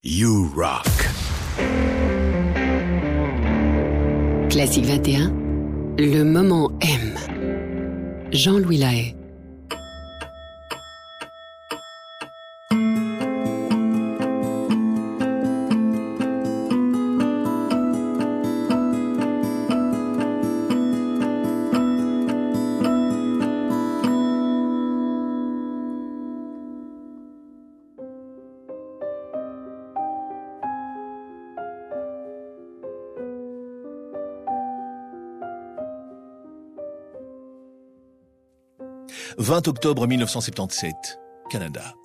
You Rock. Classique 21, le moment M. Jean-Louis Lahaye. « 20 octobre 1977, Canada.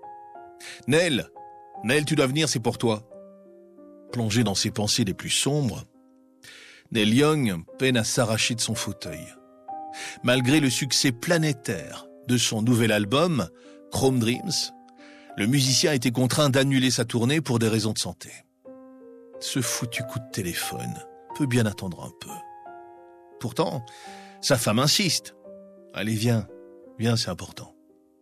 Neil, tu dois venir, c'est pour toi. » Plongé dans ses pensées les plus sombres, Neil Young peine à s'arracher de son fauteuil. Malgré le succès planétaire de son nouvel album, Chrome Dreams, le musicien a été contraint d'annuler sa tournée pour des raisons de santé. Ce foutu coup de téléphone peut bien attendre un peu. Pourtant, sa femme insiste. « Allez, viens, c'est important. »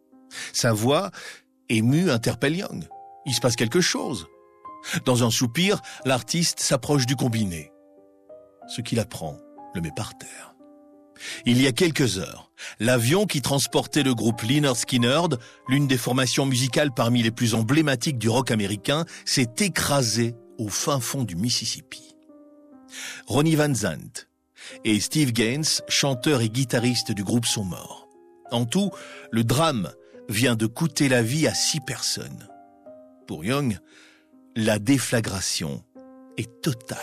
Sa voix, émue, interpelle Young. Il se passe quelque chose. Dans un soupir, l'artiste s'approche du combiné. Ce qu'il apprend le met par terre. Il y a quelques heures, l'avion qui transportait le groupe Lynyrd Skynyrd, l'une des formations musicales parmi les plus emblématiques du rock américain, s'est écrasé au fin fond du Mississippi. Ronnie Van Zant et Steve Gaines, chanteur et guitariste du groupe, sont morts. En tout, le drame vient de coûter la vie à 6 personnes. Pour Young, la déflagration est totale.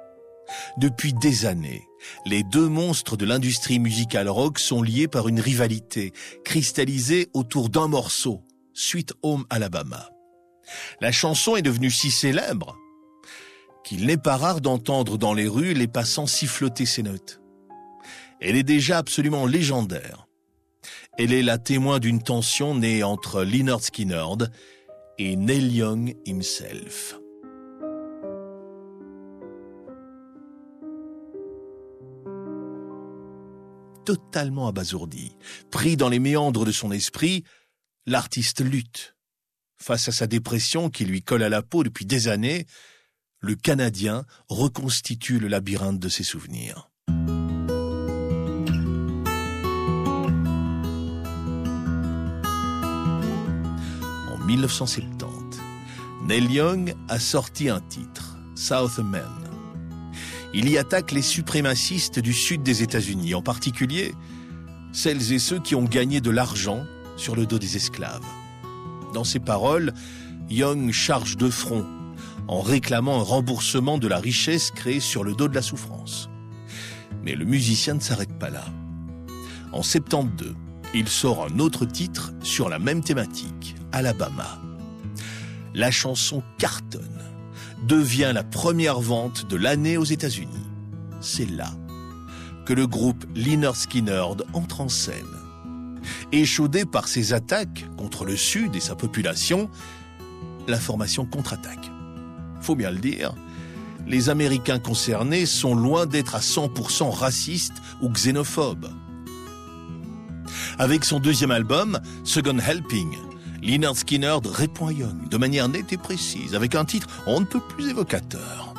Depuis des années, les deux monstres de l'industrie musicale rock sont liés par une rivalité cristallisée autour d'un morceau, Sweet Home Alabama. La chanson est devenue si célèbre qu'il n'est pas rare d'entendre dans les rues les passants siffloter ses notes. Elle est déjà absolument légendaire. Elle est la témoin d'une tension née entre Lynyrd Skynyrd et Neil Young himself. Totalement abasourdi, pris dans les méandres de son esprit, l'artiste lutte. Face à sa dépression qui lui colle à la peau depuis des années, le Canadien reconstitue le labyrinthe de ses souvenirs. En 1970, Neil Young a sorti un titre, Southman. Il y attaque les suprémacistes du sud des États-Unis, en particulier celles et ceux qui ont gagné de l'argent sur le dos des esclaves. Dans ses paroles, Young charge de front en réclamant un remboursement de la richesse créée sur le dos de la souffrance. Mais le musicien ne s'arrête pas là. En 72, il sort un autre titre sur la même thématique, Alabama. La chanson cartonne, devient la première vente de l'année aux États-Unis. C'est là que le groupe Lynyrd Skynyrd entre en scène. Échaudé par ses attaques contre le Sud et sa population, la formation contre-attaque. Faut bien le dire, les Américains concernés sont loin d'être à 100% racistes ou xénophobes. Avec son deuxième album, Second Helping, Lynyrd Skynyrd répond à Young de manière nette et précise, avec un titre on ne peut plus évocateur.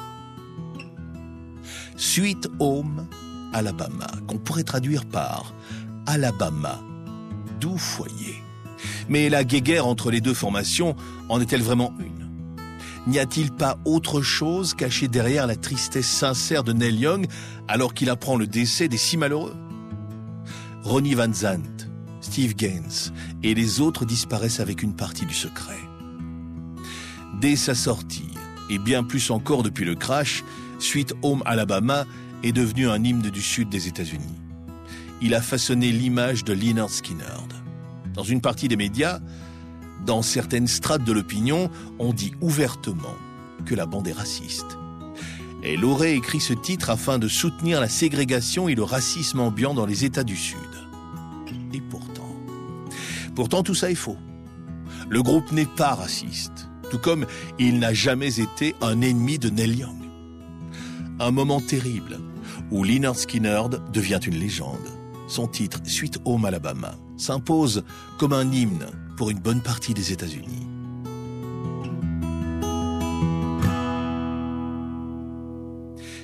Sweet Home Alabama, qu'on pourrait traduire par Alabama, doux foyer. Mais la guéguerre entre les deux formations en est-elle vraiment une ? N'y a-t-il pas autre chose cachée derrière la tristesse sincère de Neil Young alors qu'il apprend le décès des 6 malheureux ? Ronnie Van Zant, Steve Gaines et les autres disparaissent avec une partie du secret. Dès sa sortie, et bien plus encore depuis le crash, Sweet Home Alabama est devenu un hymne du sud des États-Unis. Il a façonné l'image de Lynyrd Skynyrd. Dans une partie des médias, dans certaines strates de l'opinion, on dit ouvertement que la bande est raciste. Elle aurait écrit ce titre afin de soutenir la ségrégation et le racisme ambiant dans les États du Sud. Et pourtant tout ça est faux. Le groupe n'est pas raciste, tout comme il n'a jamais été un ennemi de Neil Young. Un moment terrible où Lynyrd Skynyrd devient une légende. Son titre Sweet Home Alabama s'impose comme un hymne pour une bonne partie des États-Unis.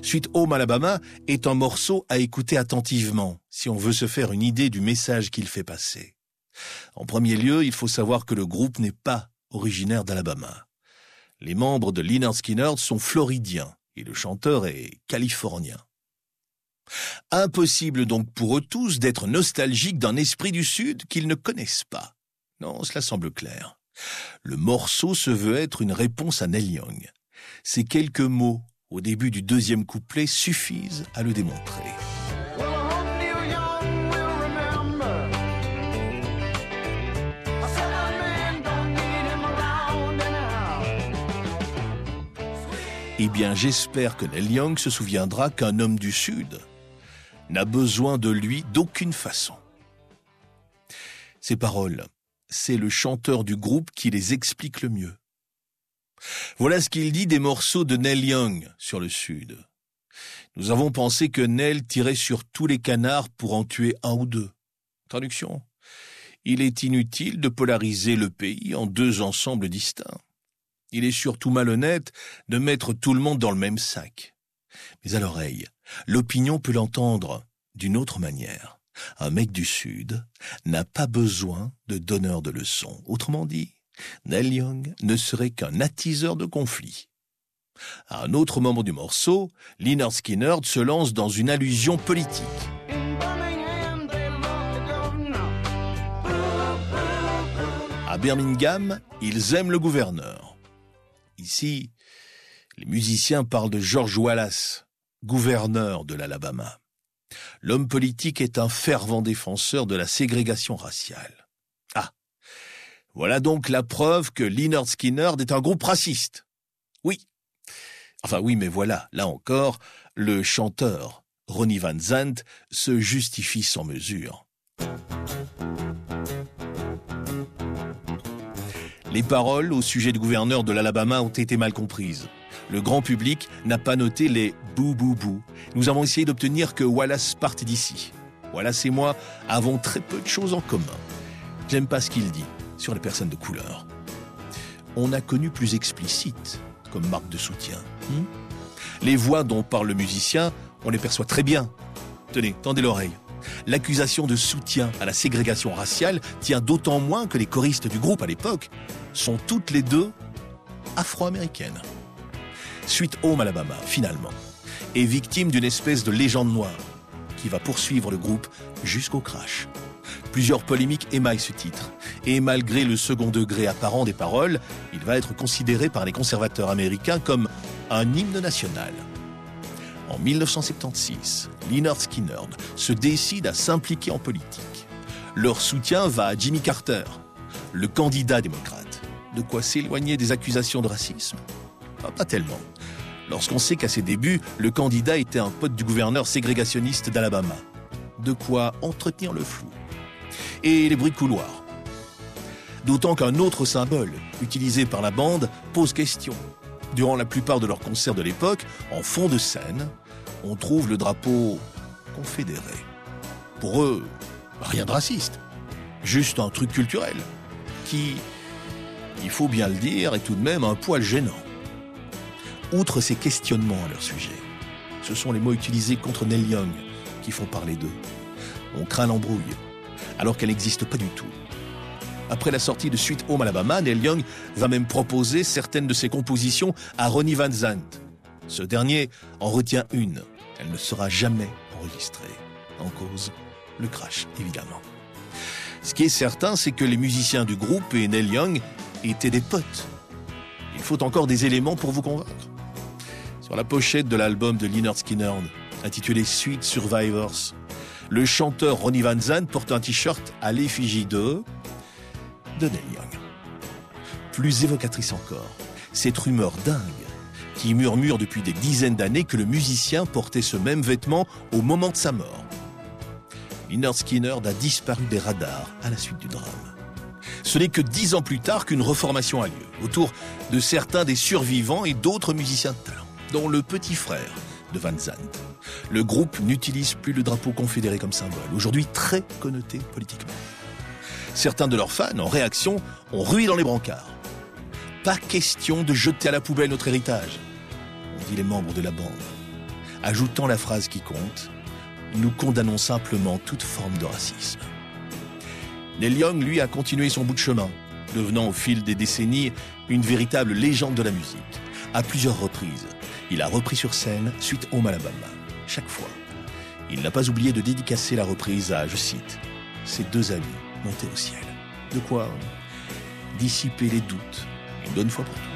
Sweet Home Alabama est un morceau à écouter attentivement si on veut se faire une idée du message qu'il fait passer. En premier lieu, il faut savoir que le groupe n'est pas originaire d'Alabama. Les membres de Lynyrd Skynyrd sont floridiens et le chanteur est californien. Impossible donc pour eux tous d'être nostalgiques d'un esprit du Sud qu'ils ne connaissent pas. Non, cela semble clair. Le morceau se veut être une réponse à Neil Young. Ces quelques mots au début du deuxième couplet suffisent à le démontrer. Eh bien, j'espère que Neil Young se souviendra qu'un homme du Sud n'a besoin de lui d'aucune façon. Ces paroles, c'est le chanteur du groupe qui les explique le mieux. Voilà ce qu'il dit des morceaux de Neil Young sur le Sud. Nous avons pensé que Neil tirait sur tous les canards pour en tuer un ou deux. Traduction. Il est inutile de polariser le pays en deux ensembles distincts. Il est surtout malhonnête de mettre tout le monde dans le même sac. Mais à l'oreille, l'opinion peut l'entendre d'une autre manière. Un mec du Sud n'a pas besoin de donneur de leçons. Autrement dit, Neil Young ne serait qu'un attiseur de conflits. À un autre moment du morceau, Lynyrd Skynyrd se lance dans une allusion politique. À Birmingham, ils aiment le gouverneur. Ici, les musiciens parlent de George Wallace, gouverneur de l'Alabama. L'homme politique est un fervent défenseur de la ségrégation raciale. Ah, voilà donc la preuve que Lynyrd Skynyrd est un groupe raciste. Oui. Enfin oui, mais voilà, là encore, le chanteur, Ronnie Van Zant, se justifie sans mesure. Les paroles au sujet du gouverneur de l'Alabama ont été mal comprises. Le grand public n'a pas noté les « bou bou bou ». Nous avons essayé d'obtenir que Wallace parte d'ici. Wallace et moi avons très peu de choses en commun. J'aime pas ce qu'il dit sur les personnes de couleur. On a connu plus explicite comme marque de soutien. Les voix dont parle le musicien, on les perçoit très bien. Tenez, tendez l'oreille. L'accusation de soutien à la ségrégation raciale tient d'autant moins que les choristes du groupe à l'époque sont toutes les deux afro-américaines. Sweet Home Alabama, finalement, est victime d'une espèce de légende noire qui va poursuivre le groupe jusqu'au crash. Plusieurs polémiques émaillent ce titre, et malgré le second degré apparent des paroles, il va être considéré par les conservateurs américains comme un hymne national. En 1976, Lynyrd Skynyrd se décide à s'impliquer en politique. Leur soutien va à Jimmy Carter, le candidat démocrate. De quoi s'éloigner des accusations de racisme ? Pas tellement. Lorsqu'on sait qu'à ses débuts, le candidat était un pote du gouverneur ségrégationniste d'Alabama. De quoi entretenir le flou. Et les bruits de couloir. D'autant qu'un autre symbole, utilisé par la bande, pose question. Durant la plupart de leurs concerts de l'époque, en fond de scène, on trouve le drapeau confédéré. Pour eux, rien de raciste. Juste un truc culturel qui, il faut bien le dire, est tout de même un poil gênant. Outre ces questionnements à leur sujet, ce sont les mots utilisés contre Neil Young qui font parler d'eux. On craint l'embrouille, alors qu'elle n'existe pas du tout. Après la sortie de Sweet Home Alabama, Neil Young va même proposer certaines de ses compositions à Ronnie Van Zant. Ce dernier en retient une. Elle ne sera jamais enregistrée. En cause, le crash, évidemment. Ce qui est certain, c'est que les musiciens du groupe et Neil Young étaient des potes. Il faut encore des éléments pour vous convaincre. Sur la pochette de l'album de Lynyrd Skynyrd, intitulé Sweet Survivors, le chanteur Ronnie Van Zant porte un t-shirt à l'effigie de Neil Young. Plus évocatrice encore, cette rumeur dingue qui murmure depuis des dizaines d'années que le musicien portait ce même vêtement au moment de sa mort. Lynyrd Skynyrd a disparu des radars à la suite du drame. Ce n'est que 10 ans plus tard qu'une reformation a lieu, autour de certains des survivants et d'autres musiciens de talent, dont le petit frère de Van Zant. Le groupe n'utilise plus le drapeau confédéré comme symbole, aujourd'hui très connoté politiquement. Certains de leurs fans, en réaction, ont rué dans les brancards. Pas question de jeter à la poubelle notre héritage, ont dit les membres de la bande. ajoutant la phrase qui compte « Nous condamnons simplement toute forme de racisme ». Neil Young, lui, a continué son bout de chemin, devenant au fil des décennies une véritable légende de la musique. À plusieurs reprises, il a repris sur scène Sweet Home Alabama. Chaque fois, il n'a pas oublié de dédicacer la reprise à, je cite, « ses deux amis montés au ciel ». De quoi dissiper les doutes, une bonne fois pour toutes.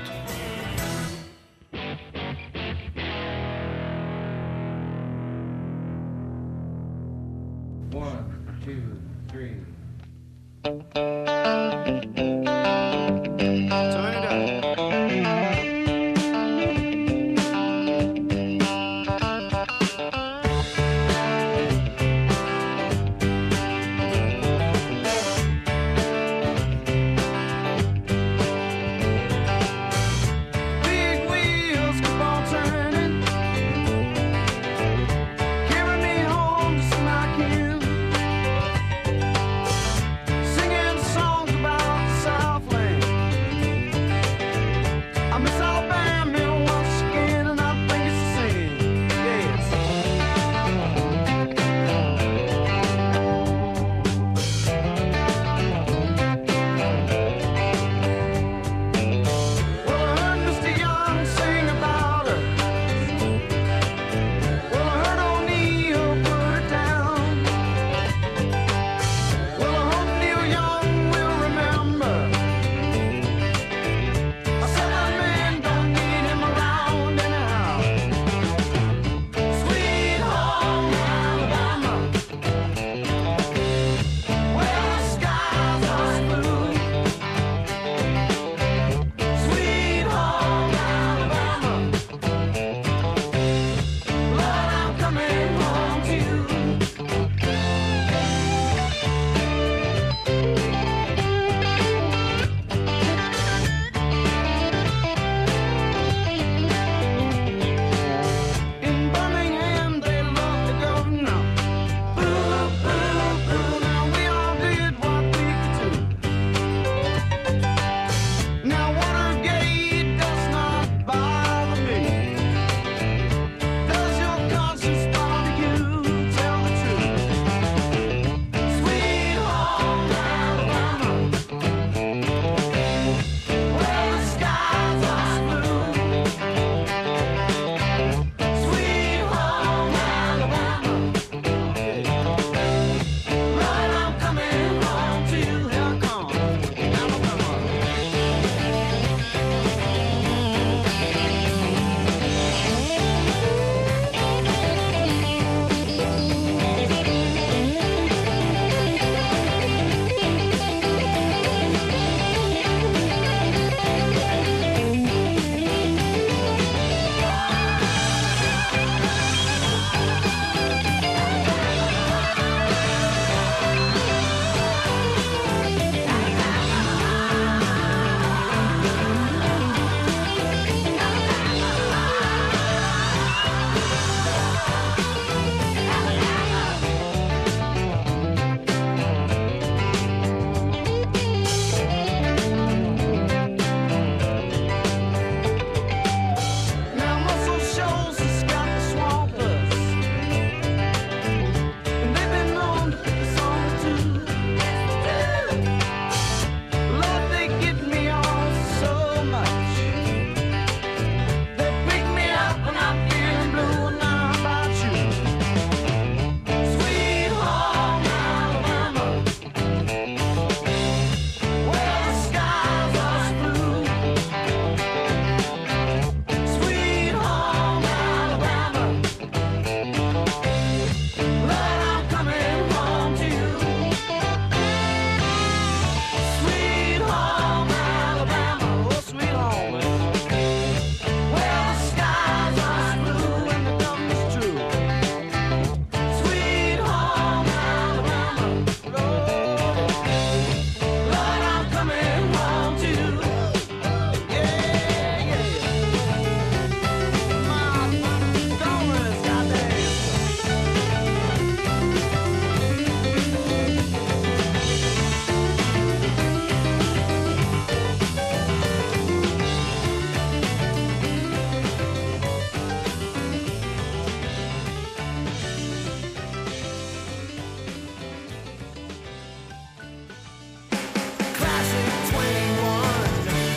Singing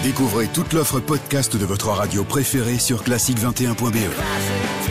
Découvrez toute l'offre podcast de votre radio préférée sur classique21.be.